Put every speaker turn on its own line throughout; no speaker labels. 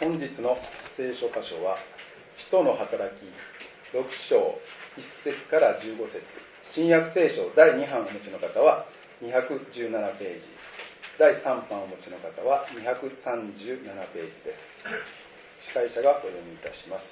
本日の聖書箇所は、使徒の働き6章1節から15節、新約聖書第2版をお持ちの方は217ページ、第3版をお持ちの方は237ページです。司会者がお読みいたします。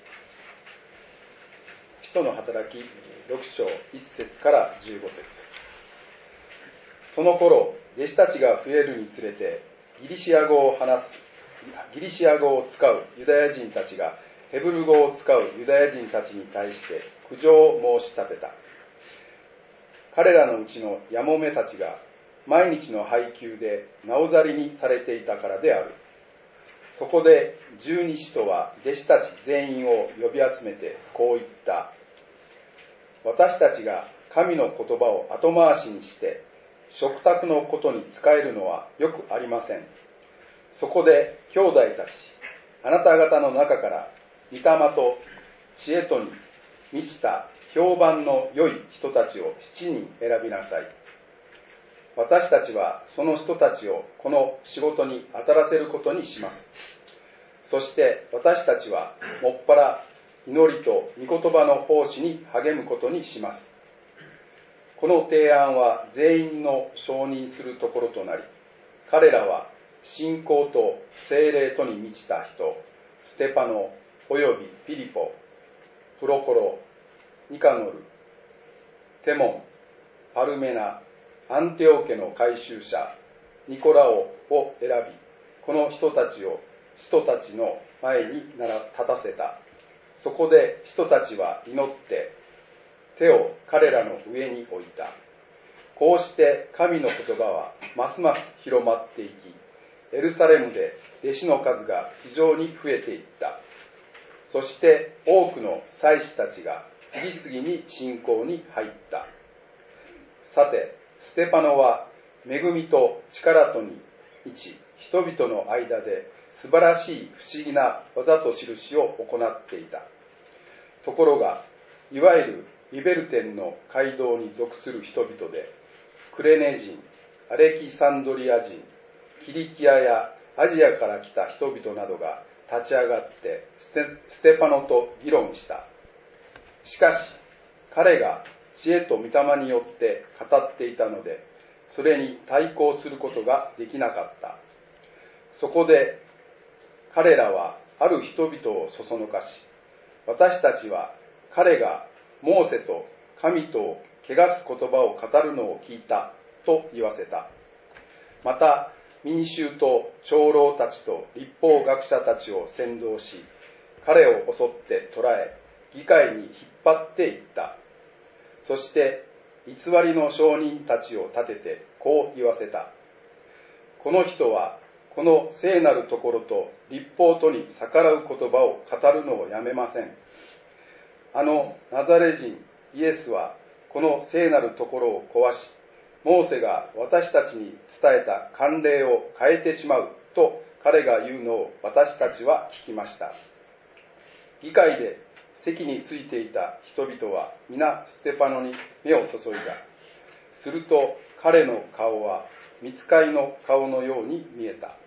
使徒の働き6章1節から15節。その頃、弟子たちが増えるにつれて、ギリシア語を使うユダヤ人たちがヘブル語を使うユダヤ人たちに対して苦情を申し立てた。彼らのうちのやもめたちが毎日の配給でなおざりにされていたからである。そこで十二使徒は弟子たち全員を呼び集めてこう言った。私たちが神の言葉を後回しにして食卓のことに使えるのはよくありません。そこで兄弟たち、あなた方の中から御霊と知恵とに満ちた評判の良い人たちを7人選びなさい。私たちはその人たちをこの仕事に当たらせることにします。そして私たちはもっぱら祈りと御言葉の奉仕に励むことにします。この提案は全員の承認するところとなり、彼らは信仰と聖霊とに満ちた人、ステパノ、およびフィリポ、プロコロ、ニカノル、テモン、パルメナ、アンテオ家の改宗者、ニコラオを選び、この人たちを使徒たちの前に立たせた。そこで使徒たちは祈って手を彼らの上に置いた。こうして神の言葉はますます広まっていき、エルサレムで弟子の数が非常に増えていった。そして多くの祭司たちが次々に信仰に入った。さて、ステパノは恵みと力とに満ち、人々の間で素晴らしい不思議な技と印を行っていた。ところが、いわゆるリベルテンの街道に属する人々で、クレネ人、アレキサンドリア人、キリキアやアジアから来た人々などが立ち上がってステパノと議論した。しかし、彼が知恵と御霊によって語っていたので、それに対抗することができなかった。そこで彼らはある人々をそそのかし、私たちは彼がモーセと神とを汚す言葉を語るのを聞いたと言わせた。また民衆と長老たちと律法学者たちを先導し、彼を襲って捕らえ、議会に引っ張っていった。そして偽りの証人たちを立ててこう言わせた。この人はこの聖なるところと律法とに逆らう言葉を語るのをやめません。あのナザレ人イエスはこの聖なるところを壊し、モーセが私たちに伝えた慣例を変えてしまうと彼が言うのを私たちは聞きました。議会で席についていた人々は皆ステパノに目を注いだ。すると彼の顔は御使いの顔のように見えた。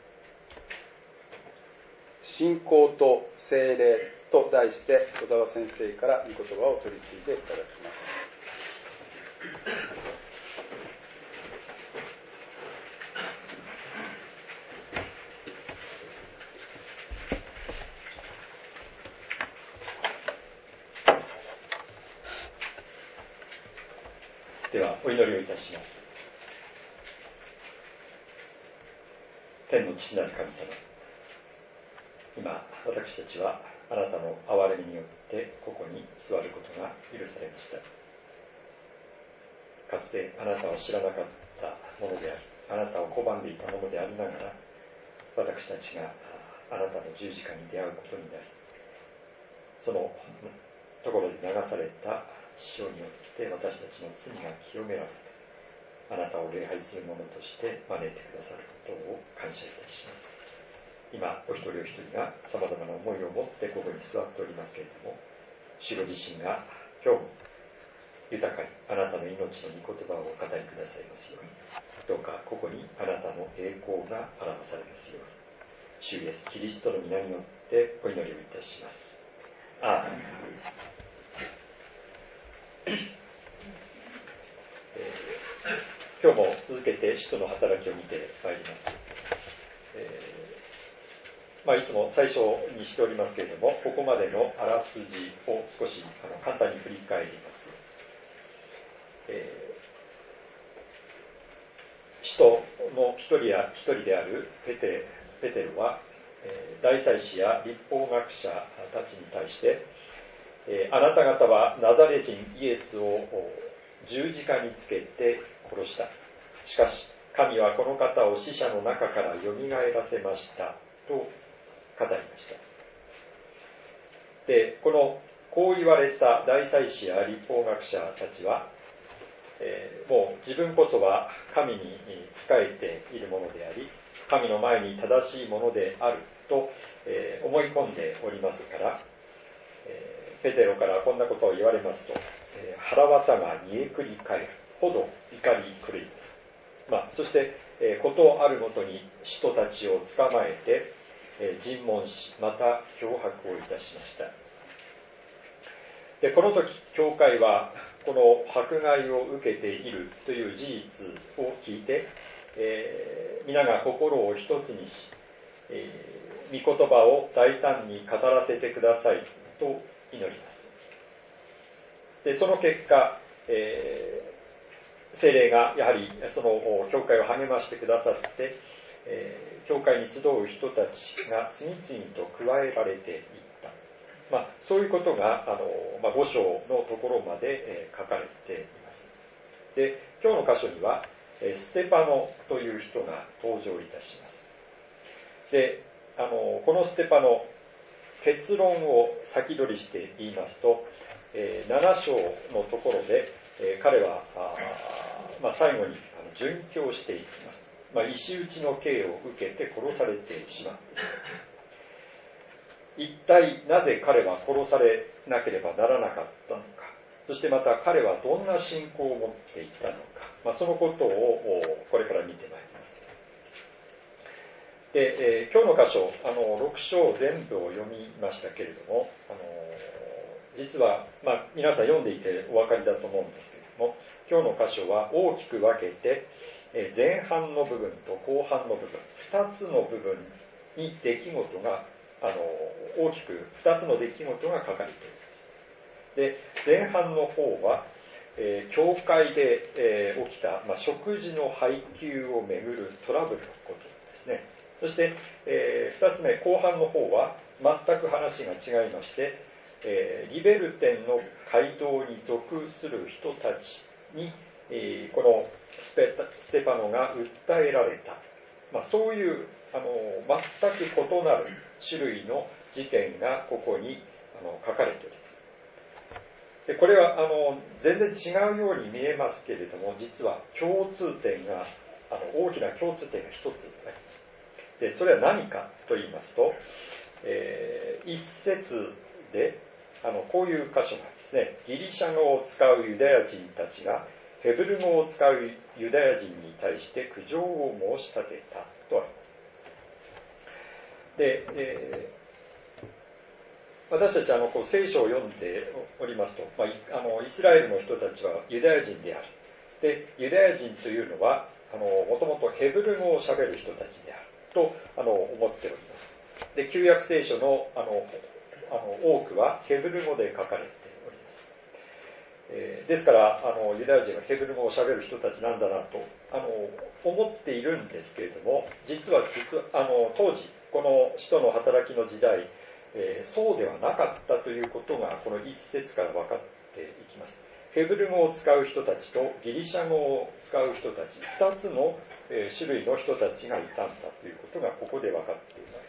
信仰と聖霊と題して小沢先生から御言葉を取り次いでいただきます。
ではお祈りをいたします。天の父なる神様、今私たちはあなたの憐れみによってここに座ることが許されました。かつてあなたを知らなかったものであり、あなたを拒んでいたものでありながら、私たちがあなたの十字架に出会うことになり、そのところで流された血潮によって私たちの罪が清められて、あなたを礼拝する者として招いてくださることを感謝いたします。今お一人お一人がさまざまな思いを持ってここに座っておりますけれども、主ご自身が今日も豊かにあなたの命の御言葉をお語りくださいますように、どうかここにあなたの栄光が表されますように、 主イエスキリストの皆によってお祈りをいたします。アーメン。今日も続けて使徒の働きを見てまいります。いつも最初にしておりますけれども、ここまでのあらすじを少し簡単に振り返ります。使徒の一人であるペテロは、大祭司や律法学者たちに対して、あなた方はナザレ人イエスを十字架につけて殺した。しかし神はこの方を死者の中からよみがえらせましたと語りました。で、こう言われた大祭司や律法学者たちは、もう自分こそは神に仕えているものであり、神の前に正しいものであると、思い込んでおりますから、ペテロからこんなことを言われますと、腹渡が煮えくり返るほど怒り狂います。そして、ことあるごとに使徒たちを捕まえて、尋問し、また脅迫をいたしました。で、この時、教会はこの迫害を受けているという事実を聞いて、皆が心を一つにし、御言葉を大胆に語らせてくださいと祈ります。で、その結果、聖霊がやはりその教会を励ましてくださって、教会に集う人たちが次々と加えられていった。そういうことが5章のところまで書かれています。で、今日の箇所にはステパノという人が登場いたします。で、このステパノ、結論を先取りして言いますと、7章のところで、彼は最後に殉教していきます。石打ちの刑を受けて殺されてしまう。一体なぜ彼は殺されなければならなかったのか、そしてまた彼はどんな信仰を持っていたのか、そのことをこれから見てまいります。で、今日の箇所、6章全部を読みましたけれども、実は、皆さん読んでいてお分かりだと思うんですけれども、今日の箇所は大きく分けて、前半の部分と後半の部分、2つの部分に出来事が、大きく2つの出来事が書かれています。で、前半の方は、教会で、起きた、食事の配給をめぐるトラブルのことですね。そして、2つ目、後半の方は全く話が違いまして、リベルテンの街道に属する人たちに、このステパノが訴えられた、そういう全く異なる種類の事件がここに書かれています。で、これは全然違うように見えますけれども、実は共通点が大きな共通点が一つあります。で、それは何かと言いますと、一節でこういう箇所がですね、ギリシャ語を使うユダヤ人たちがヘブル語を使うユダヤ人に対して苦情を申し立てたとあります。で、私たち聖書を読んでおりますと、イスラエルの人たちはユダヤ人である。で、ユダヤ人というのはもともとヘブル語をしゃべる人たちであると思っております。で、旧約聖書の多くはヘブル語で書かれております。ですからユダヤ人はヘブル語をしゃべる人たちなんだなと思っているんですけれども、実は当時この使徒の働きの時代、そうではなかったということがこの一節から分かっていきます。ヘブル語を使う人たちとギリシャ語を使う人たち、2つの種類の人たちがいたんだということがここで分かっています。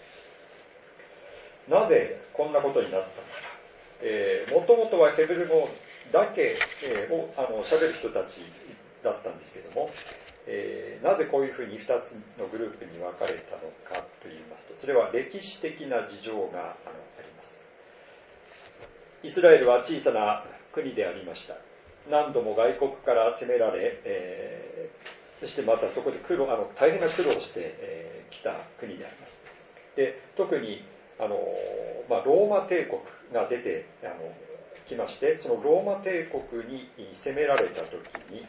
なぜこんなことになったのか。もともとはヘブル語だけを喋る人たちだったんですけれども、なぜこういうふうに2つのグループに分かれたのかといいますと、それは歴史的な事情があります。イスラエルは小さな国でありました。何度も外国から攻められ、そしてまたそこで大変な苦労をしてきた国であります。 で特にローマ帝国が出てきまして、そのローマ帝国に攻められた時に、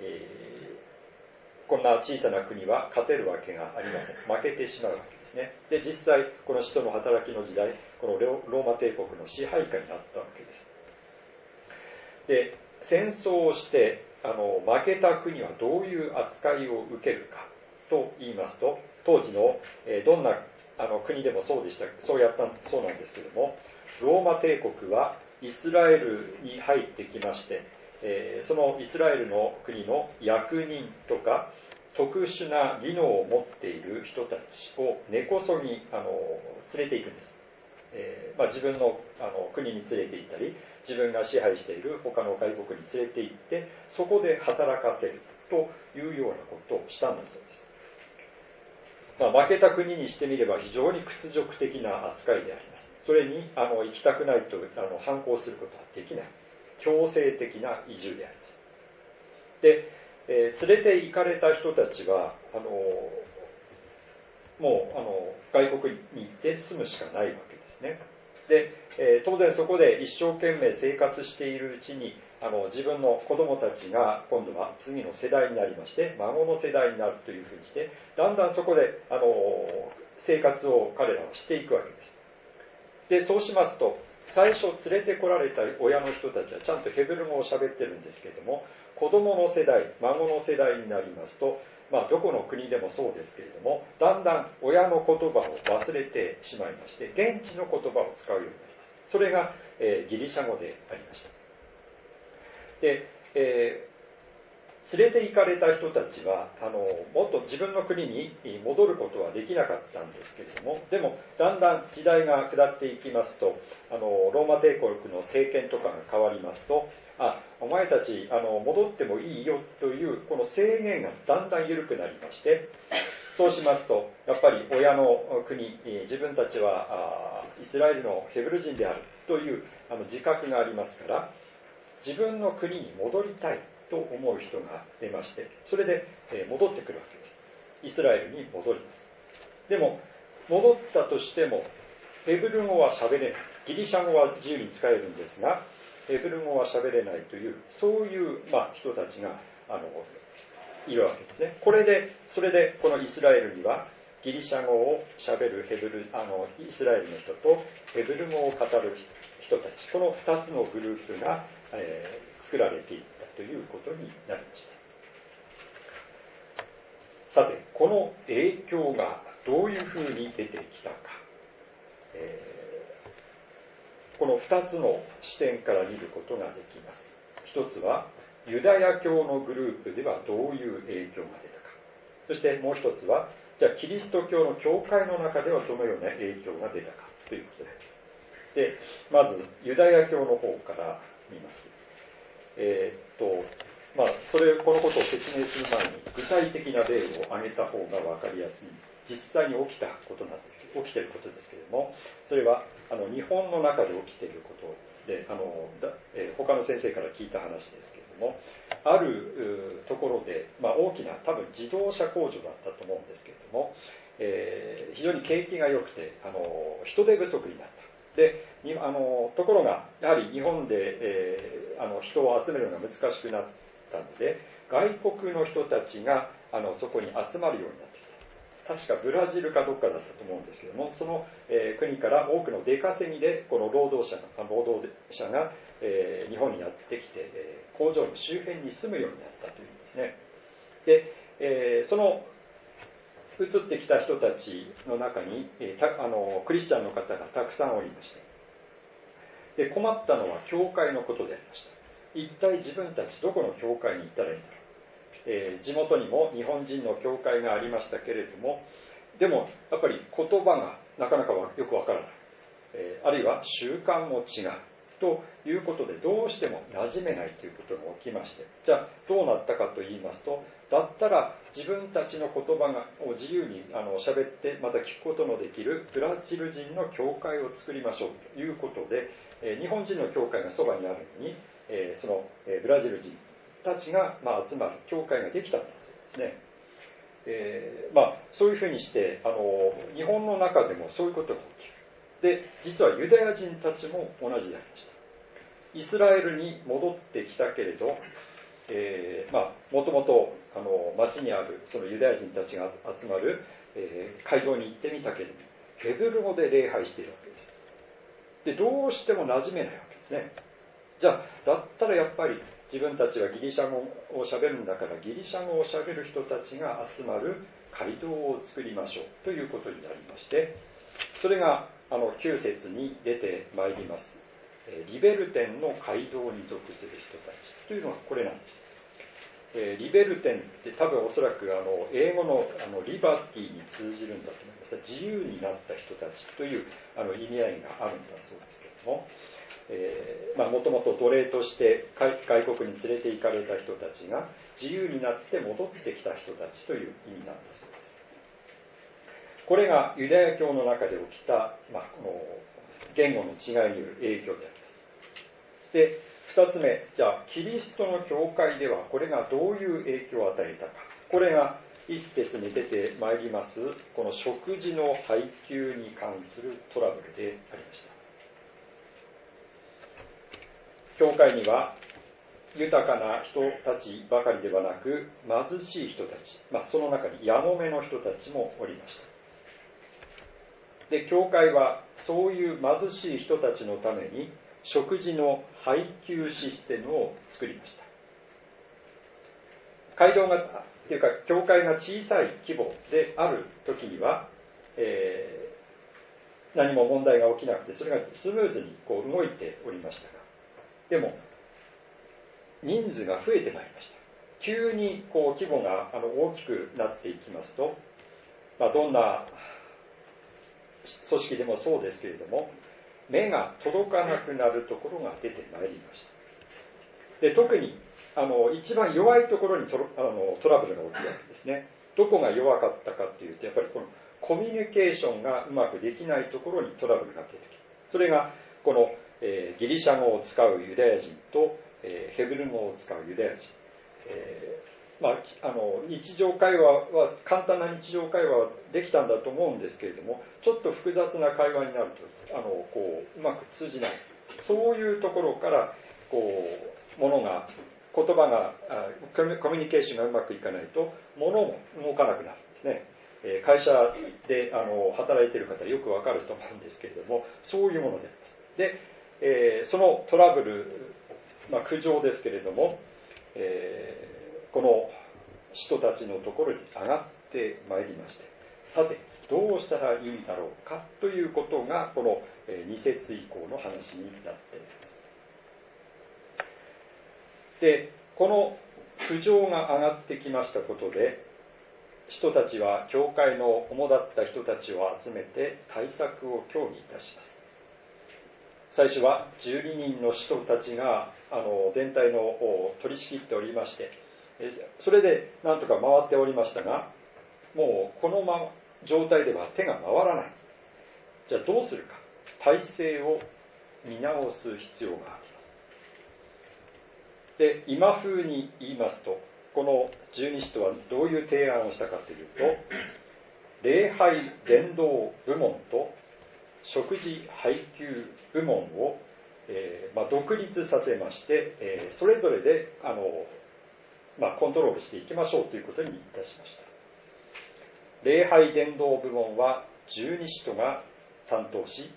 こんな小さな国は勝てるわけがありません。負けてしまうわけですね。で実際この使徒の働きの時代、このローマ帝国の支配下にあったわけです。で戦争をして負けた国はどういう扱いを受けるかと言いますと、当時のどんな国でもそうでした、そうなんですけども、ローマ帝国はイスラエルに入ってきまして、そのイスラエルの国の役人とか特殊な技能を持っている人たちを根こそぎ連れていくんです。自分の国に連れて行ったり、自分が支配している他の外国に連れて行って、そこで働かせるというようなことをしたんだそうです。負けた国にしてみれば非常に屈辱的な扱いであります。それに行きたくないと反抗することはできない、強制的な移住であります。で、連れて行かれた人たちはもう外国に行って住むしかないわけですね。で、当然そこで一生懸命生活しているうちに自分の子供たちが今度は次の世代になりまして、孫の世代になるというふうにして、だんだんそこで生活を彼らはしていくわけです。でそうしますと、最初連れてこられた親の人たちはちゃんとヘブル語を喋ってるんですけれども、子供の世代、孫の世代になりますと、どこの国でもそうですけれども、だんだん親の言葉を忘れてしまいまして、現地の言葉を使うようになります。それが、ギリシャ語でありました。で、連れて行かれた人たちはもっと自分の国に戻ることはできなかったんですけれども、でもだんだん時代が下っていきますと、ローマ帝国の政権とかが変わりますと、お前たち戻ってもいいよというこの制限がだんだん緩くなりまして、そうしますとやっぱり親の国、自分たちはイスラエルのヘブル人であるという自覚がありますから、自分の国に戻りたいと思う人が出まして、それで戻ってくるわけです。イスラエルに戻ります。でも戻ったとしてもヘブル語は喋れない、ギリシャ語は自由に使えるんですがヘブル語は喋れないという、そういう人たちがいるわけですね。それでこのイスラエルにはギリシャ語を喋るイスラエルの人とヘブル語を語る人たち、この2つのグループが、作られていったということになりました。さて、この影響がどういうふうに出てきたか、この2つの視点から見ることができます。一つはユダヤ教のグループではどういう影響が出たか、そしてもう一つはじゃあキリスト教の教会の中ではどのような影響が出たかということです。でまずユダヤ教の方から見ます。このことを説明する前に具体的な例を挙げた方が分かりやすい、実際に起きていることですけれども、それは日本の中で起きていることで、他の先生から聞いた話ですけれども、あるところで、大きな多分自動車工場だったと思うんですけれども、非常に景気が良くて人手不足になった。でところがやはり日本で、人を集めるのが難しくなったので、外国の人たちがそこに集まるようになってきた。確かブラジルかどっかだったと思うんですけども、その、国から多くの出稼ぎでこの労働者が、日本にやってきて、工場の周辺に住むようになったというんですね。で、その移ってきた人たちの中にクリスチャンの方がたくさんおりました。で困ったのは教会のことでありました。一体自分たちどこの教会に行ったらいいんだろう。地元にも日本人の教会がありましたけれども、でもやっぱり言葉がなかなかよくわからない、あるいは習慣も違うということで、どうしても馴染めないということが起きまして、じゃあどうなったかと言いますと、だったら自分たちの言葉を自由に喋ってまた聞くことのできるブラジル人の教会を作りましょうということで、日本人の教会がそばにあるのに、そのブラジル人たちが集まる教会ができたんだそうですね。 そういうふうにして日本の中でもそういうことが起きる。で、実はユダヤ人たちも同じでありました。イスラエルに戻ってきたけれど、もともと町にあるそのユダヤ人たちが集まる、街道に行ってみたけれど、ヘブル語で礼拝しているわけです。で、どうしても馴染めないわけですね。じゃあ、だったらやっぱり自分たちはギリシャ語を喋るんだから、ギリシャ語を喋る人たちが集まる街道を作りましょうということになりまして、それが9節に出てまいります。リベルテンの街道に属する人たちというのがこれなんです。リベルテンって多分おそらく英語のリバティに通じるんだと思います。自由になった人たちという意味合いがあるんだそうですけども、もともと奴隷として外国に連れて行かれた人たちが自由になって戻ってきた人たちという意味なんだそうです。これがユダヤ教の中で起きた、この言語の違いによる影響であります。で、二つ目、じゃあキリストの教会ではこれがどういう影響を与えたか。これが一節に出てまいりますこの食事の配給に関するトラブルでありました。教会には豊かな人たちばかりではなく貧しい人たち、その中にやもめの人たちもおりました。で、教会はそういう貧しい人たちのために食事の配給システムを作りました。街道がっていうか教会が小さい規模である時には、何も問題が起きなくてそれがスムーズに動いておりましたが、でも人数が増えてまいりました。急に規模が大きくなっていきますと、どんな組織でもそうですけれども、目が届かなくなるところが出てまいりました。で、特に一番弱いところにトラブルが起きるわけですね。どこが弱かったかというと、やっぱりこのコミュニケーションがうまくできないところにトラブルが出てきる。それがこの、ギリシャ語を使うユダヤ人と、ヘブル語を使うユダヤ人、日常会話は簡単な日常会話はできたんだと思うんですけれども、ちょっと複雑な会話になるとうまく通じない、そういうところから言葉がコミュニケーションがうまくいかないと物も動かなくなるんですね。会社で働いている方よくわかると思うんですけれども、そういうものであります。で、そのトラブル、苦情ですけれども、この人たちのところに上がってまいりまして、さてどうしたらいいんだろうかということがこの2節以降の話になっています。で、この苦情が上がってきましたことで、人たちは教会の主だった人たちを集めて対策を協議いたします。最初は12人の人たちが全体の取り仕切っておりまして、それでなんとか回っておりましたが、もうこの状態では手が回らない。じゃあどうするか。体制を見直す必要があります。で、今風に言いますと、この十二使徒はどういう提案をしたかというと、礼拝伝道部門と食事配給部門を、独立させまして、それぞれでコントロールしていきましょうということにいたしました。礼拝伝道部門は十二使徒が担当し、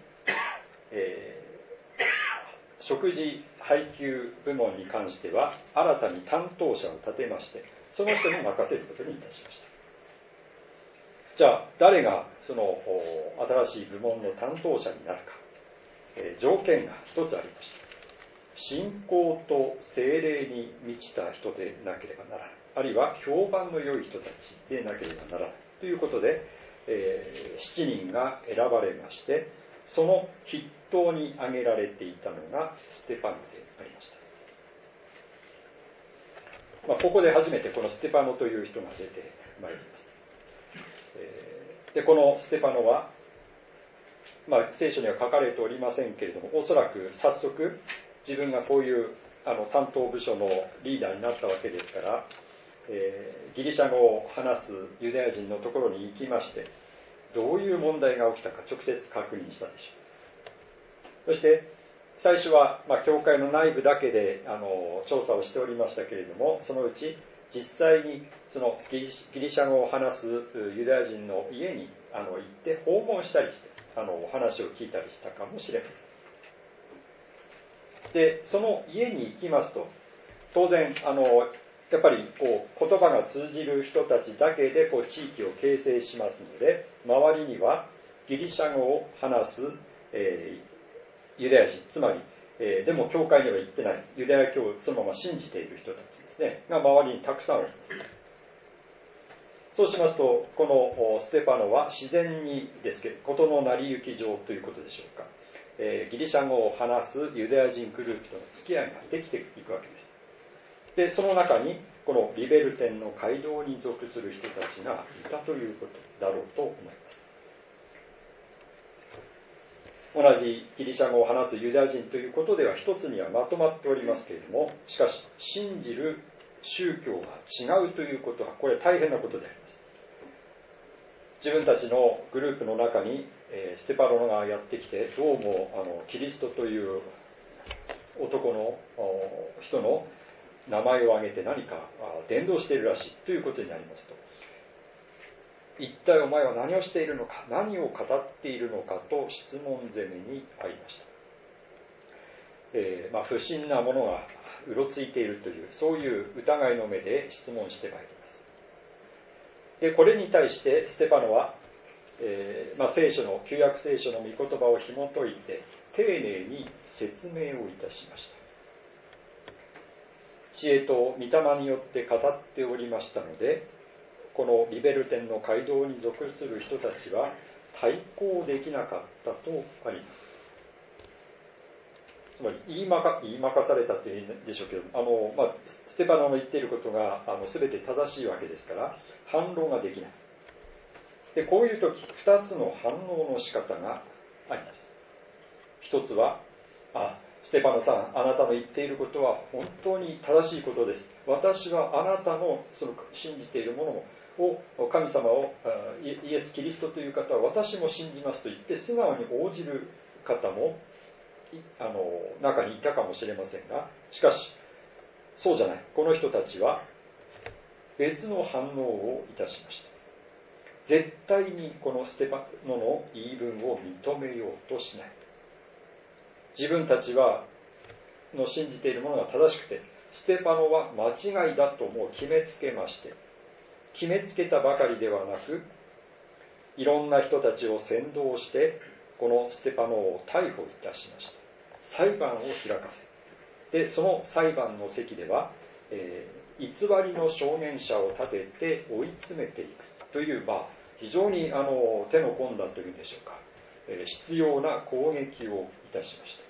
食事配給部門に関しては新たに担当者を立てまして、その人に任せることにいたしました。じゃあ誰がその新しい部門の担当者になるか、条件が一つありました。信仰と聖霊に満ちた人でなければならない、あるいは評判の良い人たちでなければならないということで、7人が選ばれまして、その筆頭に挙げられていたのがステパノでありました。ここで初めてこのステパノという人が出てまいります。で、このステパノは、聖書には書かれておりませんけれども、おそらく早速自分がこういう担当部署のリーダーになったわけですから、 ギリシャ語を話すユダヤ人のところに行きまして、どういう問題が起きたか直接確認したでしょう。そして最初は、教会の内部だけで調査をしておりましたけれども、そのうち実際にそのギリシャ語を話すユダヤ人の家に行って訪問したりして話を聞いたりしたかもしれません。で、その家に行きますと、当然やっぱり言葉が通じる人たちだけで地域を形成しますので、周りにはギリシャ語を話す、ユダヤ人、つまり、でも教会には行ってないユダヤ教をそのまま信じている人たちですね、が周りにたくさんおります。そうしますと、このステパノは自然にですけど、事の成り行き上ということでしょうか、ギリシャ語を話すユダヤ人グループとの付き合いができていくわけです。で、その中にこのリベルテンの街道に属する人たちがいたということだろうと思います。同じギリシャ語を話すユダヤ人ということでは一つにはまとまっておりますけれども、しかし信じる宗教が違うということはこれ大変なことであります。自分たちのグループの中にステパノがやってきて、どうもキリストという男の人の名前を挙げて何か伝道しているらしいということになりますと、一体お前は何をしているのか、何を語っているのかと質問攻めにあいました。不審なものがうろついているという、そういう疑いの目で質問してまいります。で、これに対してステパノは、聖書の旧約聖書の御言葉を紐解いて丁寧に説明をいたしました。知恵と御霊によって語っておりましたので、このリベルテンの街道に属する人たちは対抗できなかったとあります。つまり言いまかされたというんでしょうけど、ステパノの言っていることが全て正しいわけですから反論ができない。で、こういう時2つの反応の仕方があります。一つは、ステパノさん、あなたの言っていることは本当に正しいことです。私はあなたのその信じているものを、神様をイエス・キリストという方は私も信じますと言って素直に応じる方も中にいたかもしれませんが、しかしそうじゃない。この人たちは別の反応をいたしました。絶対にこのステパノの言い分を認めようとしない。自分たちの信じているものが正しくて、ステパノは間違いだともう決めつけまして、決めつけたばかりではなく、いろんな人たちを先導して、このステパノを逮捕いたしました。裁判を開かせ。で、その裁判の席では、偽りの証言者を立てて追い詰めていくという、非常に手の込んだというんでしょうか、執拗な攻撃をいたしました。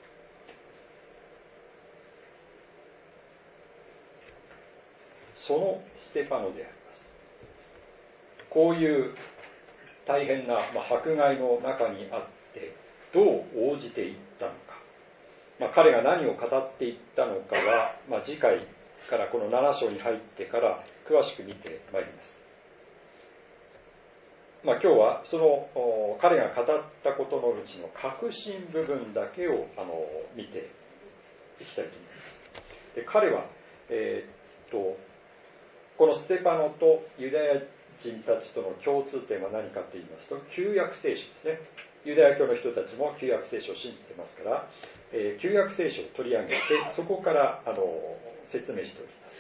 そのステパノであります。こういう大変な迫害の中にあってどう応じていったのか、彼が何を語っていったのかは、次回からこの7章に入ってから詳しく見てまいります。今日はその彼が語ったことのうちの核心部分だけを見ていきたいと思います。で、彼は、このステパノとユダヤ人たちとの共通点は何かと言いますと、旧約聖書ですね。ユダヤ教の人たちも旧約聖書を信じてますから、旧約聖書を取り上げてそこから説明しております。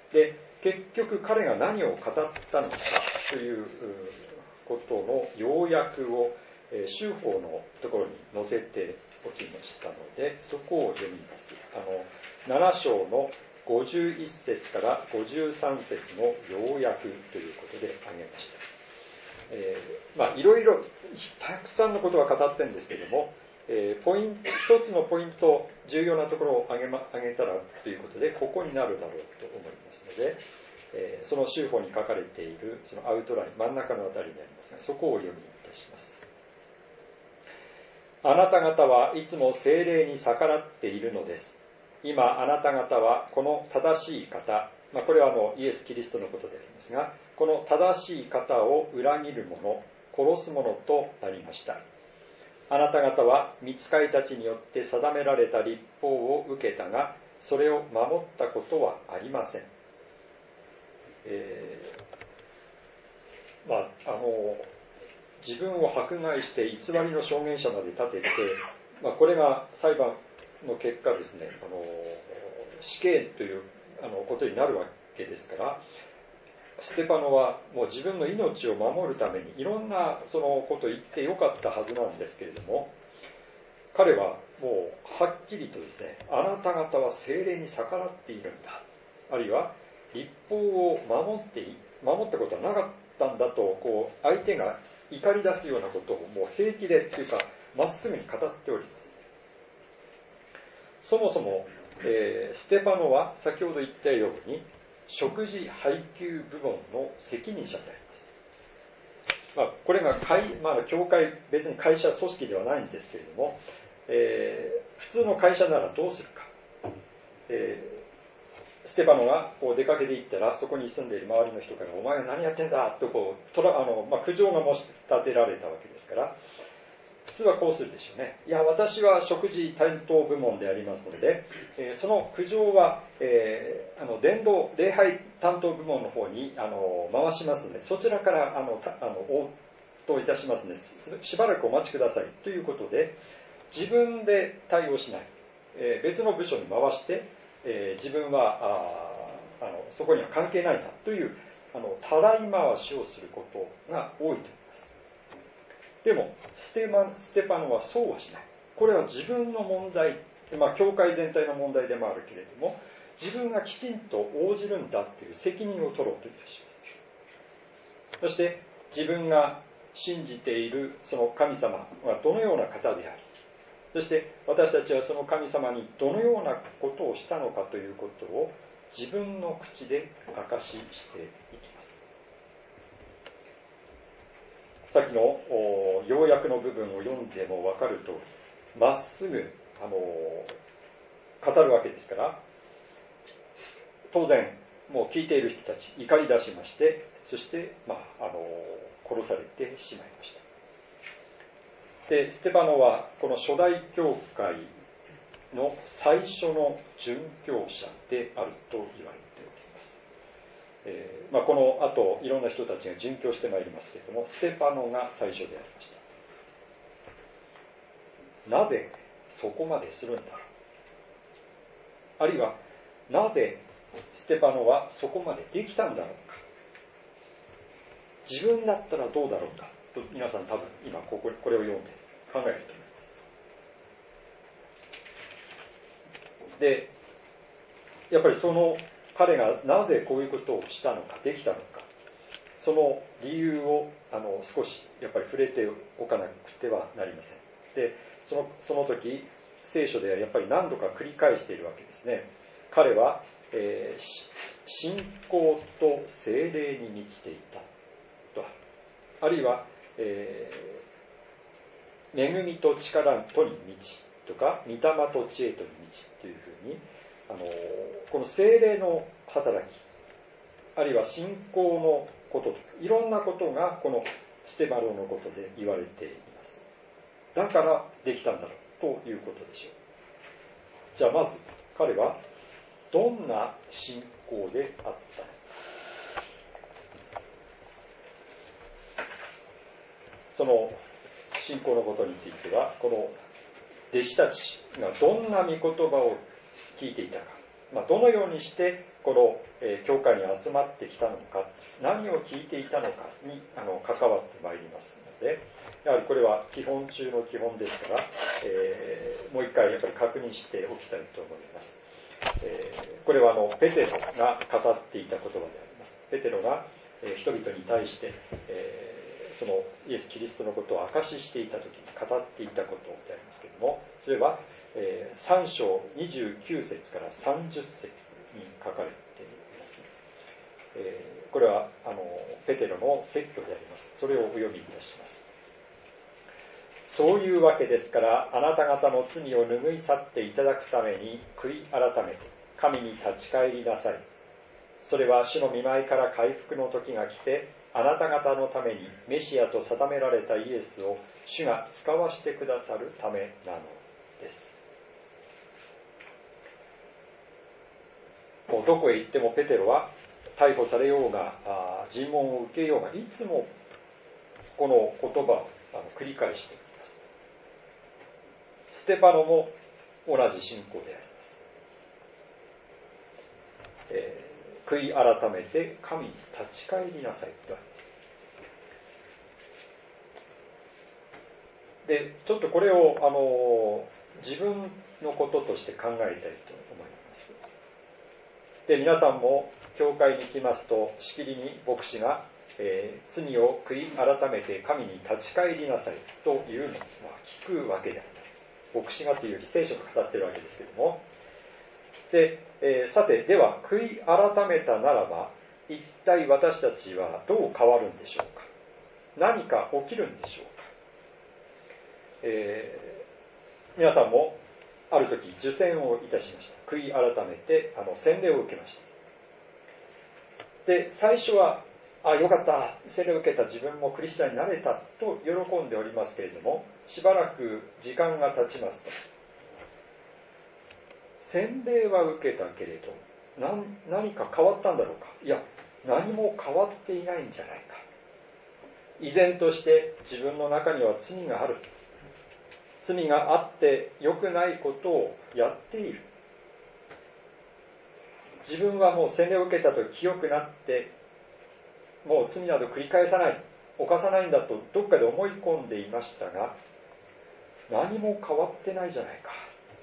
で、結局彼が何を語ったのかということの要約を修法のところに載せておきましたので、そこを読みます。7章の51節から53節の要約ということで挙げました。いろいろたくさんのことが語ってるんですけれども、一つのポイント、重要なところを挙げたらということで、ここになるだろうと思いますので、その修法に書かれているそのアウトライン、真ん中のあたりにありますが、そこを読みいたします。あなた方はいつも聖霊に逆らっているのです。 今あなた方はこの正しい方、これはイエス・キリストのことでありますが、この正しい方を裏切る者、殺す者となりました。あなた方は御使いたちによって定められた律法を受けたが、それを守ったことはありません。自分を迫害して偽りの証言者まで立てて、これが裁判の結果ですね、死刑ということになるわけですから、ステパノはもう自分の命を守るためにいろんなそのことを言ってよかったはずなんですけれども、彼はもうはっきりとですね、あなた方は聖霊に逆らっているんだ、あるいは律法を守ったことはなかったんだと、相手が怒り出すようなことをもう平気でというかまっすぐに語っております。そもそも、ステパノは先ほど言ったように食事配給部門の責任者であります。これが教会、別に会社組織ではないんですけれども、普通の会社ならどうするか。ステパノが出かけて行ったら、そこに住んでいる周りの人から「お前は何やってんだ」と苦情が申し立てられたわけですから、普通はこうするでしょうね。いや、私は食事担当部門でありますので、その苦情は、伝道礼拝担当部門の方に回しますので、そちらから応答いたしますので、しばらくお待ちくださいということで、自分で対応しない、別の部署に回して、自分はそこには関係ないんだというたらい回しをすることが多いと思います。でもステパノはそうはしない。これは自分の問題、教会全体の問題でもあるけれども、自分がきちんと応じるんだという責任を取ろうといたします。そして自分が信じているその神様はどのような方であり、そして私たちはその神様にどのようなことをしたのかということを自分の口で証ししていきます。さっきの要約の部分を読んでも分かると、まっすぐ語るわけですから、当然もう聞いている人たち怒り出しまして、そして殺されてしまいました。でステパノはこの初代教会の最初の殉教者であると言われております。この後いろんな人たちが殉教してまいりますけれども、ステパノが最初でありました。なぜそこまでするんだろう、あるいはなぜステパノはそこまでできたんだろうか、自分だったらどうだろうかと、皆さん多分今これを読んで考えると思います。で、やっぱりその彼がなぜこういうことをしたのか、できたのか、その理由を少しやっぱり触れておかなくてはなりません。で、その時聖書ではやっぱり何度か繰り返しているわけですね。彼は、信仰と聖霊に満ちていたと、あるいは、恵みと力とに満ちとか、御霊と知恵とに満ちというふうに、この聖霊の働き、あるいは信仰のこととか、いろんなことがこのステパノのことで言われています。だからできたんだろうということでしょう。じゃあまず彼はどんな信仰であったのか。その信仰のことについては、この弟子たちがどんな御言葉を聞いていたか、どのようにしてこの教会に集まってきたのか、何を聞いていたのかに関わってまいりますので、やはりこれは基本中の基本ですから、もう一回やっぱり確認しておきたいと思います。これはペテロが語っていた言葉であります。ペテロが人々に対して、そのイエス・キリストのことを証ししていた時に語っていたことでありますけれども、それは3章29節から30節に書かれています。これはペテロの説教であります。それをお読みいたします。 そういうわけですから、あなた方の罪を拭い去っていただくために悔い改めて神に立ち返りなさい。それは主の御前から回復の時が来て、あなた方のためにメシアと定められたイエスを主が使わしてくださるためなのです。もうどこへ行ってもペテロは逮捕されようが尋問を受けようが、いつもこの言葉を繰り返しています。ステパノも同じ信仰であります。悔い改めて神に立ち返りなさいとあります。で、ちょっとこれを自分のこととして考えたいと思います。で、皆さんも教会に来ますと、しきりに牧師が、罪を悔い改めて神に立ち返りなさいというのを聞くわけであります。牧師がというより聖書が語っているわけですけれども、で、さて、では悔い改めたならば、一体私たちはどう変わるんでしょうか。何か起きるんでしょうか。皆さんもある時受洗をいたしました。悔い改めて洗礼を受けました。で、最初はよかった、洗礼を受けた、自分もクリスチャンになれたと喜んでおりますけれども、しばらく時間が経ちますと、洗礼は受けたけれど何か変わったんだろうか。いや、何も変わっていないんじゃないか。依然として自分の中には罪がある。罪があって良くないことをやっている。自分はもう洗礼を受けたと清くなって、もう罪など繰り返さない、犯さないんだとどっかで思い込んでいましたが、何も変わってないじゃないか。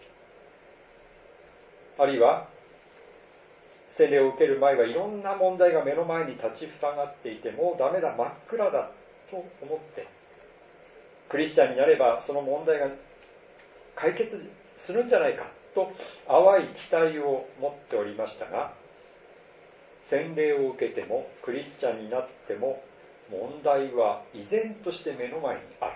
あるいは洗礼を受ける前はいろんな問題が目の前に立ちふさがっていて、もうダメだ、真っ暗だと思って、クリスチャンになればその問題が解決するんじゃないかと淡い期待を持っておりましたが、洗礼を受けてもクリスチャンになっても問題は依然として目の前にある。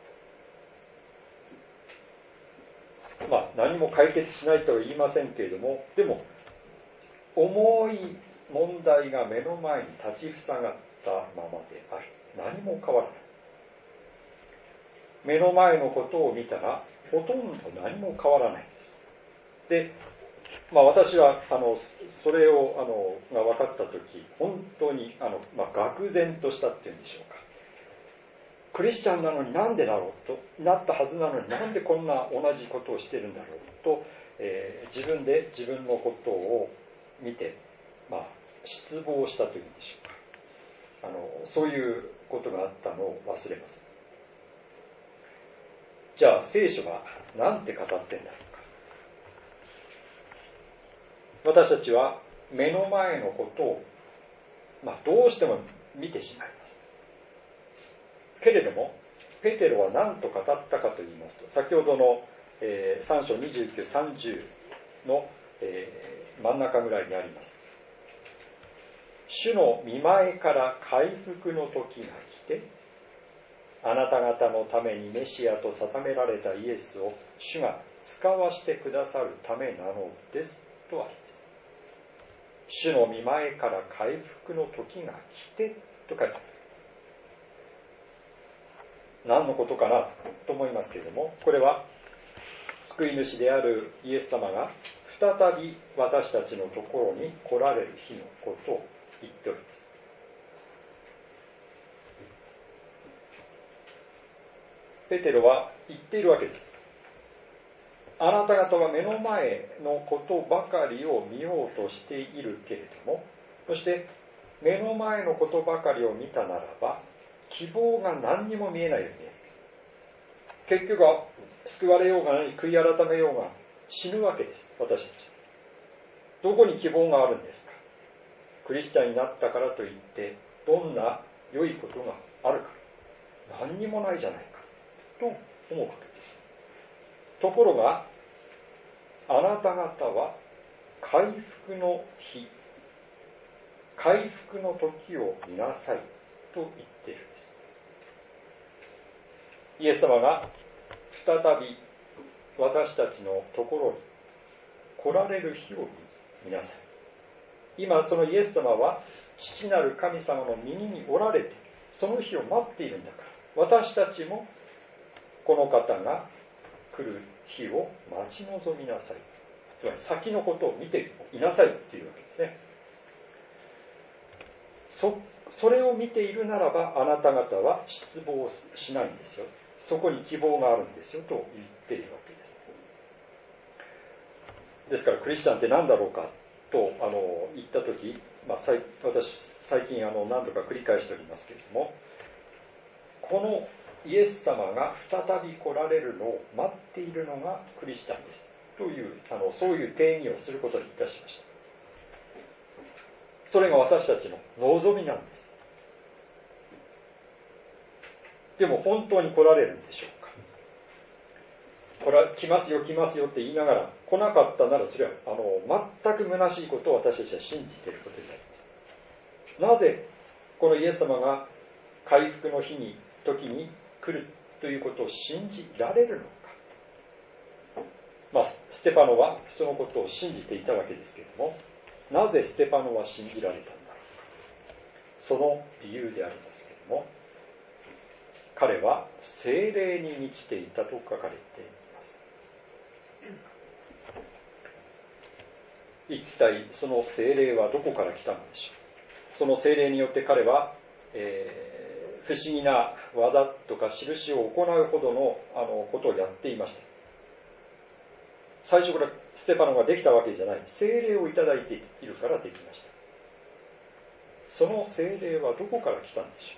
何も解決しないとは言いませんけれども、でも重い問題が目の前に立ちふさがったままである。何も変わらない。目の前のことを見たらほとんど何も変わらないんです。で、私はそれをが分かったとき、本当に愕然としたっていうんでしょうか。クリスチャンなのになんでだろうとなったはずなのに、なんでこんな同じことをしてるんだろうと、自分で自分のことを見て、失望したというんでしょうか。そういうことがあったのを忘れます。じゃあ聖書はなんて語ってんだろうか。私たちは目の前のことを、どうしても見てしまいます。けれども、ペテロは何と語ったかと言いますと、先ほどの、3章29、30の、真ん中ぐらいにあります。主の御前から回復の時が来て、あなた方のためにメシアと定められたイエスを主が使わしてくださるためなのですとあります。主の御前から回復の時が来てと書いてあります。何のことかなと思いますけれども、これは救い主であるイエス様が再び私たちのところに来られる日のことを言っております。ペテロは言っているわけです。あなた方は目の前のことばかりを見ようとしているけれども、そして目の前のことばかりを見たならば、希望が何にも見えないように見える。結局は救われようが何、悔い改めようが死ぬわけです、私たち。どこに希望があるんですか。クリスチャンになったからといってどんな良いことがあるか。何にもないじゃないかと思うわけです。ところが、あなた方は回復の日、回復の時を見なさいと言っているんです。イエス様が再び私たちのところに来られる日を見なさい。今そのイエス様は父なる神様の右におられて、その日を待っているんだから、私たちもこの方が来る日を待ち望みなさい。つまり先のことを見ていなさいっていうわけですね。それを見ているならば、あなた方は失望しないんですよ。そこに希望があるんですよと言っているわけです。ですからクリスチャンって何だろうかと言ったとき、私最近何度か繰り返しておりますけれども、このイエス様が再び来られるのを待っているのがクリスチャンですというそういう定義をすることにいたしました。それが私たちの望みなんです。でも本当に来られるんでしょうか。来ますよ来ますよって言いながら来なかったなら、それは全く虚しいことを私たちは信じていることになります。なぜこのイエス様が回復の時に来るということを信じられるのか。ステパノはそのことを信じていたわけですけれども、なぜステパノは信じられたんだろうか。その理由でありますけれども、彼は聖霊に満ちていたと書かれています。一体その聖霊はどこから来たのでしょう。その聖霊によって彼は、不思議な技とか印を行うほどのことをやっていました。最初からステパノができたわけじゃない。聖霊をいただいているからできました。その聖霊はどこから来たんでしょ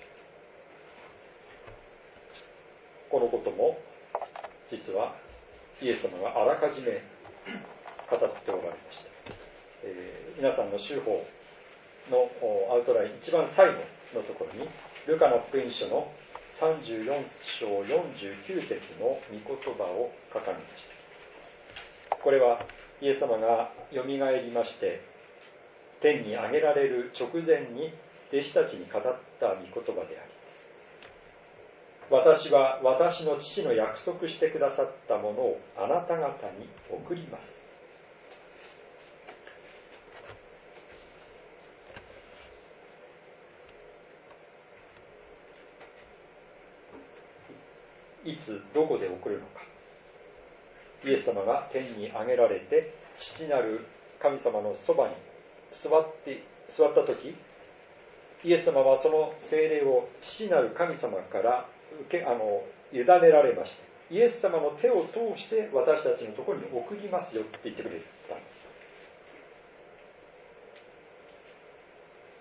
う。このことも実はイエス様があらかじめ語っておられました。皆さんの修法のアウトライン一番最後のところにルカの福音書の34章49節の御言葉を書かれました。これはイエス様がよみがえりまして天に上げられる直前に弟子たちに語った御言葉であります。私は私の父の約束してくださったものをあなた方に送ります。いつどこで送るのか。イエス様が天に上げられて父なる神様のそばに座った時、イエス様はその聖霊を父なる神様から委ねられまして、イエス様の手を通して私たちのところに送りますよって言ってくれたんです。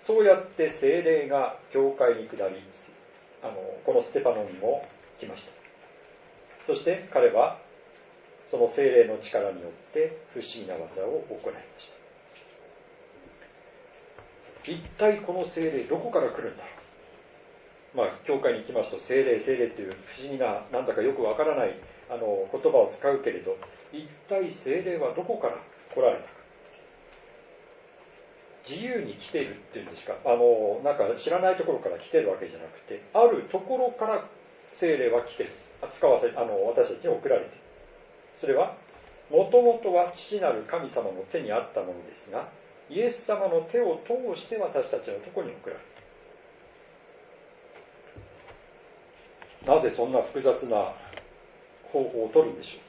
そうやって聖霊が教会に下り、このステパノにも来ました。そして彼はその聖霊の力によって不思議な技を行いました。一体この聖霊どこから来るんだろう。教会に行きますと聖霊聖霊という不思議な、なんだかよくわからない言葉を使うけれど、一体聖霊はどこから来られたか。自由に来ているっていうんですか、なんか知らないところから来てるわけじゃなくて、あるところから聖霊は来てる、私たちに送られている。それはもともとは父なる神様の手にあったものですが、イエス様の手を通して私たちのところに送られる。なぜそんな複雑な方法を取るんでしょ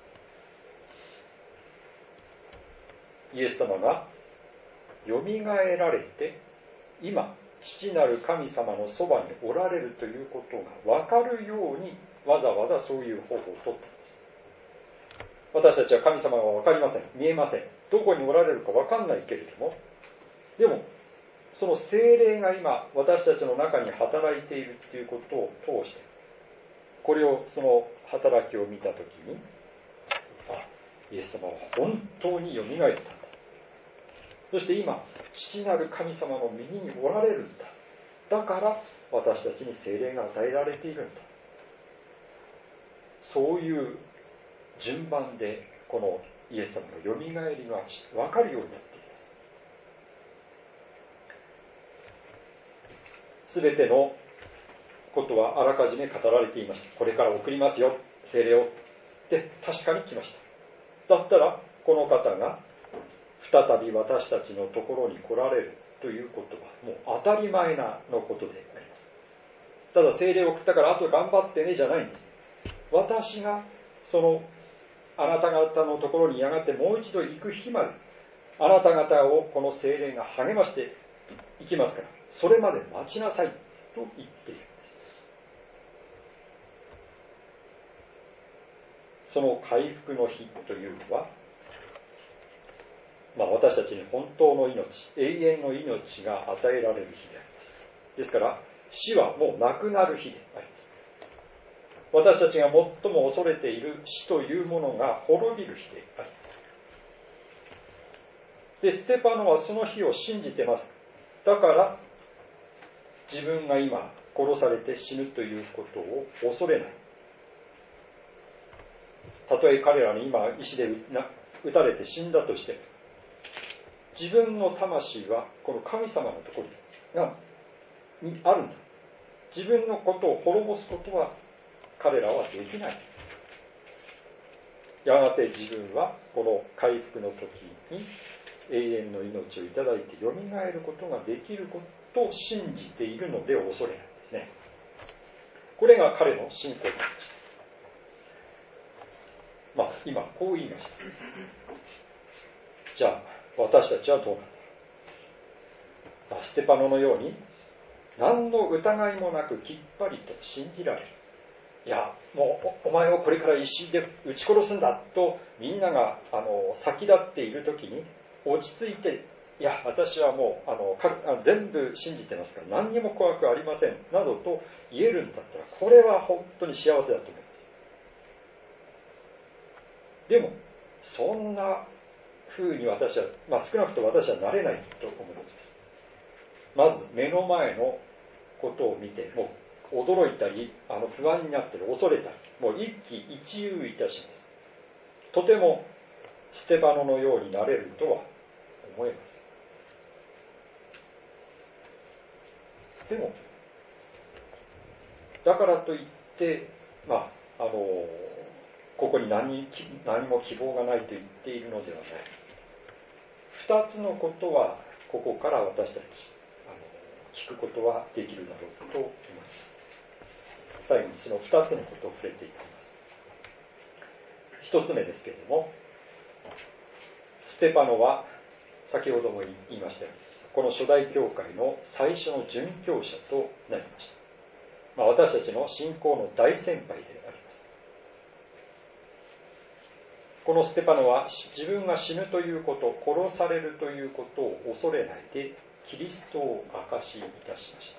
うか。イエス様がよみがえられて今父なる神様のそばにおられるということが分かるようにわざわざそういう方法を取ったんです。私たちは神様が分かりません、見えません、どこにおられるか分かんないけれども、でもその聖霊が今私たちの中に働いているということを通して、これをその働きを見たときに、イエス様は本当によみがえったんだ、そして今父なる神様の右におられるんだ、だから私たちに聖霊が与えられているんだ、そういう順番でこのイエス様のよみがえりが分かるようになっています。すべてのことはあらかじめ語られていました。これから送りますよ、 聖霊をって確かに来ました。だったらこの方が再び私たちのところに来られるということはもう当たり前のことであります。ただ聖霊を送ったからあと頑張ってねじゃないんです。私がそのあなた方のところにやがてもう一度行く日まであなた方をこの聖霊が励ましていきますから、それまで待ちなさいと言っているんです。その回復の日というのは、私たちに本当の命、永遠の命が与えられる日であります。ですから死はもうなくなる日であります。私たちが最も恐れている死というものが滅びる日であります。で、ステパノはその日を信じてます。だから自分が今殺されて死ぬということを恐れない。たとえ彼らに今石で撃たれて死んだとしても、自分の魂はこの神様のところにあるんだ。自分のことを滅ぼすことは彼らはできない。やがて自分はこの回復の時に永遠の命をいただいてよみがえることができることを信じているので恐れないんですね。これが彼の信仰でありました。今こう言いました。じゃあ私たちはどうなんだ。ステパノのように何の疑いもなくきっぱりと信じられる。いや、もうお前をこれから石で撃ち殺すんだとみんなが先立っている時に落ち着いて、いや私はもう全部信じてますから何にも怖くありませんなどと言えるんだったら、これは本当に幸せだと思います。でもそんな風に私は、少なくとも私はなれないと思うんです。まず目の前のことを見てもう驚いたり不安になったり恐れたり、もう一喜一憂いたします。とてもステパノのようになれるとは思えます。でもだからといってここに何も希望がないと言っているのではない。二つのことはここから私たち聞くことはできるだろうと思います。最後にその二つのことを触れていきます。一つ目ですけれども、ステパノは先ほども言いましたようにこの初代教会の最初の殉教者となりました。私たちの信仰の大先輩であります。このステパノは自分が死ぬということ、殺されるということを恐れないでキリストを証しいたしました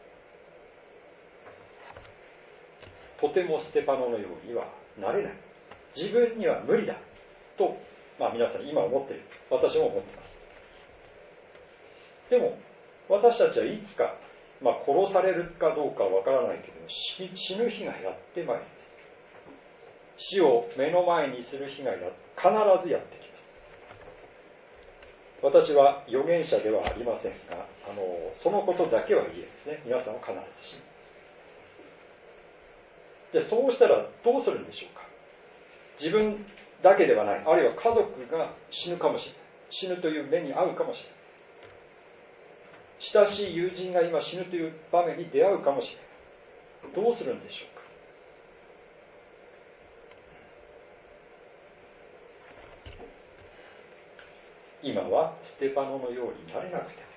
。とてもステパノのようにはなれない。自分には無理だと、皆さん今思っている。私も思っています。でも私たちはいつか、殺されるかどうかはわからないけど死ぬ日がやってまいります。死を目の前にする日が必ずやってきます。私は預言者ではありませんが、そのことだけは言えですね。皆さんは必ず死ぬ。で、そうしたらどうするんでしょうか。自分だけではない、あるいは家族が死ぬかもしれない。死ぬという目に遭うかもしれない。親しい友人が今死ぬという場面に出会うかもしれない。どうするんでしょうか。今はステパノのようになれなくても、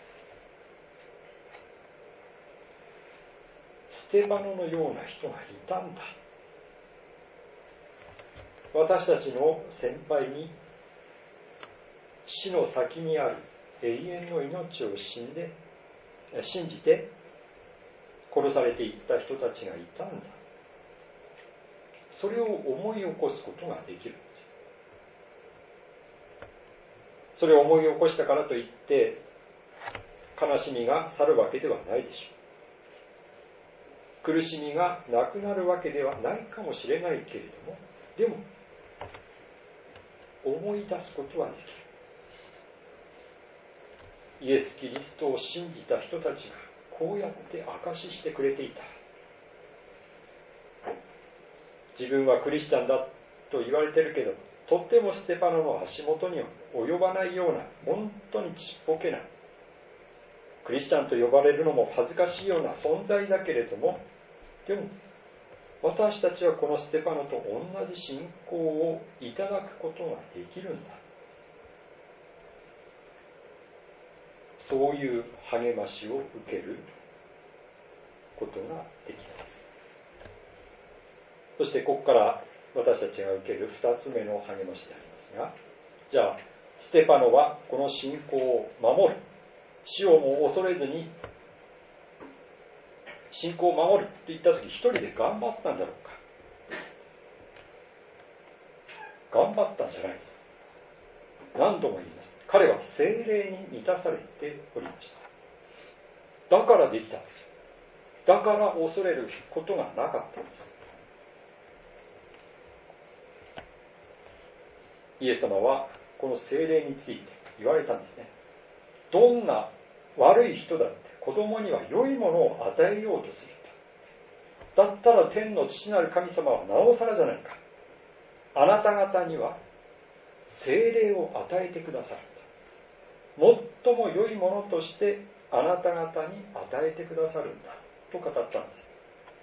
ステパノのような人がいたんだ。私たちの先輩に死の先にある永遠の命を信じて殺されていった人たちがいたんだ。それを思い起こすことができるんです。それを思い起こしたからといって悲しみが去るわけではないでしょう。苦しみがなくなるわけではないかもしれないけれども、でも思い出すことはできる。イエス・キリストを信じた人たちがこうやって証ししてくれていた。 自分はクリスチャンだと言われてるけど、とってもステパノの足元には及ばないような、本当にちっぽけな、クリスチャンと呼ばれるのも恥ずかしいような存在だけれども、でも私たちはこのステパノと同じ信仰をいただくことができるんだ。そういう励ましを受けることができます。そしてここから私たちが受ける2つ目の励ましでありますが、じゃあステパノはこの信仰を守る、死をも恐れずに信仰を守ると言ったとき、一人で頑張ったんだろうか。頑張ったんじゃないです。何度も言います。彼は聖霊に満たされておりました。だからできたんですよ。だから恐れることがなかったんです。イエス様はこの聖霊について言われたんですね。どんな悪い人だって子供には良いものを与えようとするんだ。だったら天の父なる神様はなおさらじゃないか。あなた方には聖霊を与えてくださるんだ。最も良いものとしてあなた方に与えてくださるんだと語ったんです。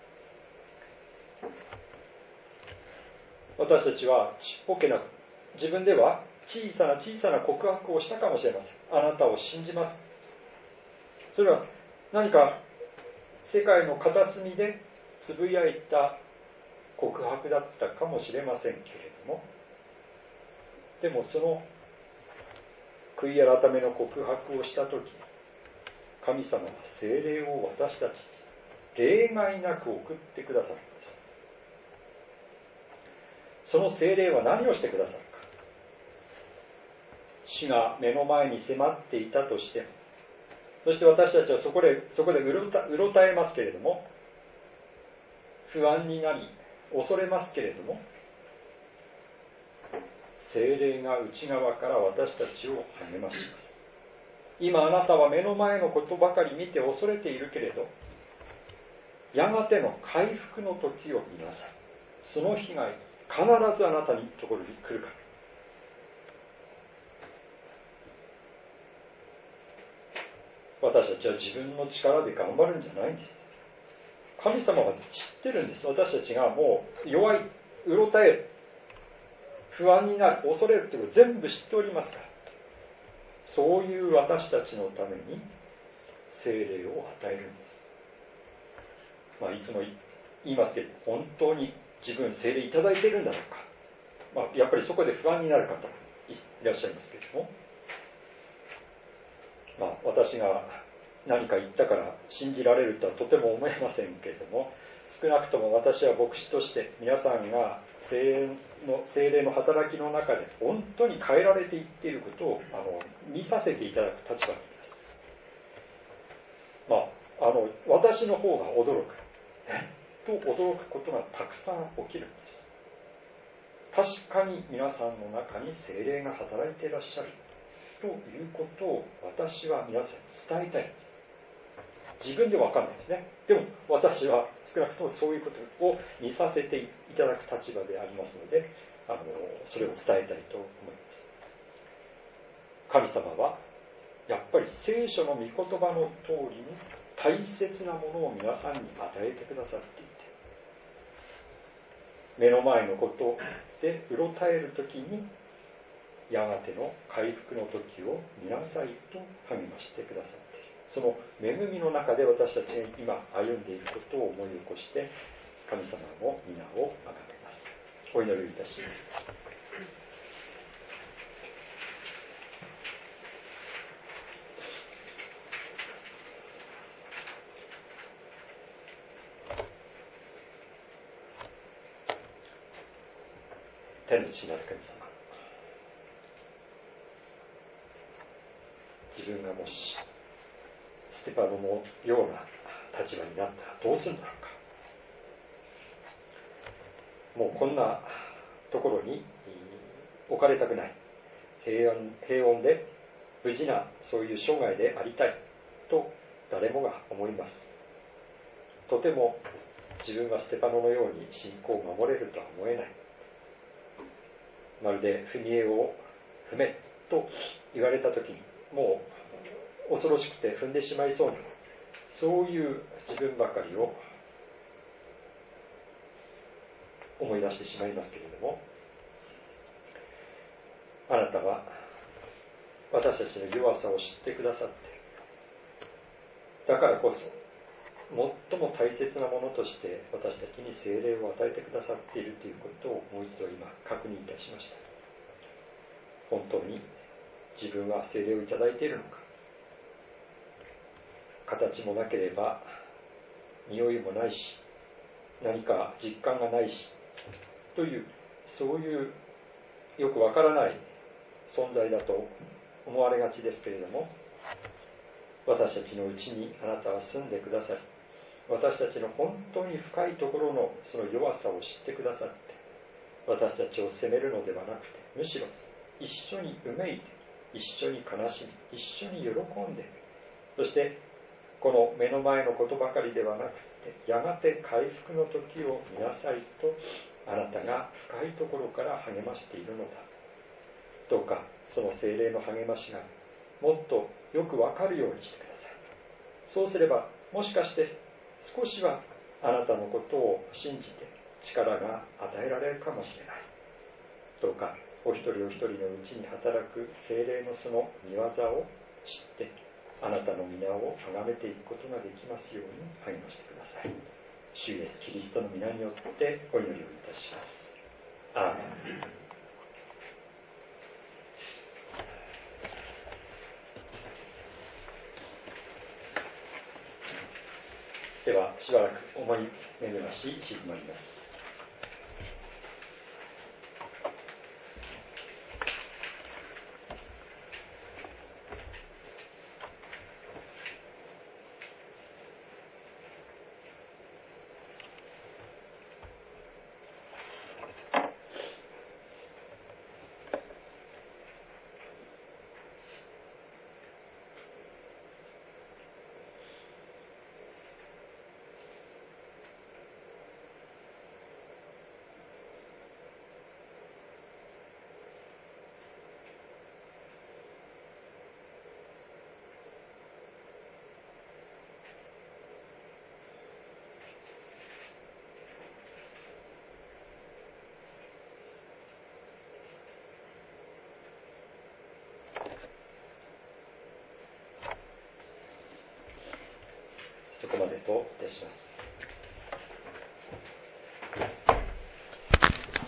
私たちはちっぽけな、自分では小さな告白をしたかもしれません。あなたを信じます。それは何か世界の片隅でつぶやいた告白だったかもしれませんけれども、でもその悔い改めの告白をしたとき、神様は聖霊を私たちに例外なく送ってくださるんです。その聖霊は何をしてくださるか。死が目の前に迫っていたとしても、そして私たちはそこでうろたえますけれども、不安になり恐れますけれども、聖霊が内側から私たちを励まします。今あなたは目の前のことばかり見て恐れているけれど、やがての回復の時を見なさい。その日が必ずあなたのところに来るから。私たちは自分の力で頑張るんじゃないんです。神様は知ってるんです。私たちがもう弱い、うろたえる、不安になる、恐れるということを全部知っておりますから、そういう私たちのために聖霊を与えるんです。いつも言いますけど、本当に自分聖霊いただいているんだろうか。やっぱりそこで不安になる方もいらっしゃいますけれども、私が何か言ったから信じられるとはとても思えませんけれども、少なくとも私は牧師として皆さんが聖霊の働きの中で本当に変えられていっていることを見させていただく立場にいます。私の方が驚くと驚くことがたくさん起きるんです。確かに皆さんの中に聖霊が働いていらっしゃるということを私は皆さんに伝えたいんです。自分では分かんないですね。でも私は少なくともそういうことを見させていただく立場でありますので、それを伝えたいと思います。神様はやっぱり聖書の御言葉の通りに大切なものを皆さんに与えてくださっていて、目の前のことでうろたえるときにやがての回復の時を見なさいと励ましてくださっている。その恵みの中で私たちが今歩んでいることを思い起こして神様の皆を崇めます。お祈りいたします。天の父なる神様、自分がもしステパノのような立場になったらどうするんだろうか。もうこんなところに置かれたくない、平穏で無事なそういう生涯でありたいと誰もが思います。とても自分はステパノのように信仰を守れるとは思えない。まるで踏み絵を踏めと言われたときに、もう恐ろしくて踏んでしまいそうな、そういう自分ばかりを思い出してしまいますけれども、あなたは私たちの弱さを知ってくださって、だからこそ最も大切なものとして私たちに聖霊を与えてくださっているということをもう一度今確認いたしました。本当に自分は聖霊をいただいているのか。形もなければ匂いもないし、何か実感がないしという、そういうよくわからない存在だと思われがちですけれども、私たちのうちにあなたは住んでくださり、私たちの本当に深いところのその弱さを知ってくださって、私たちを責めるのではなくて、むしろ一緒にうめいて、一緒に悲しみ、一緒に喜んで、そしてこの目の前のことばかりではなくて、やがて回復の時を見なさいと、あなたが深いところから励ましているのだ。どうかその聖霊の励ましがもっとよくわかるようにしてください。そうすれば、もしかして少しはあなたのことを信じて力が与えられるかもしれない。どうかお一人お一人のうちに働く聖霊のその御業を知って、あなたの皆を崇めていくことができますように励ましてください。主イエスキリストの皆によってお祈りをいたします。アーメン。ではしばらく思い巡らし静まります。そこまでといたします。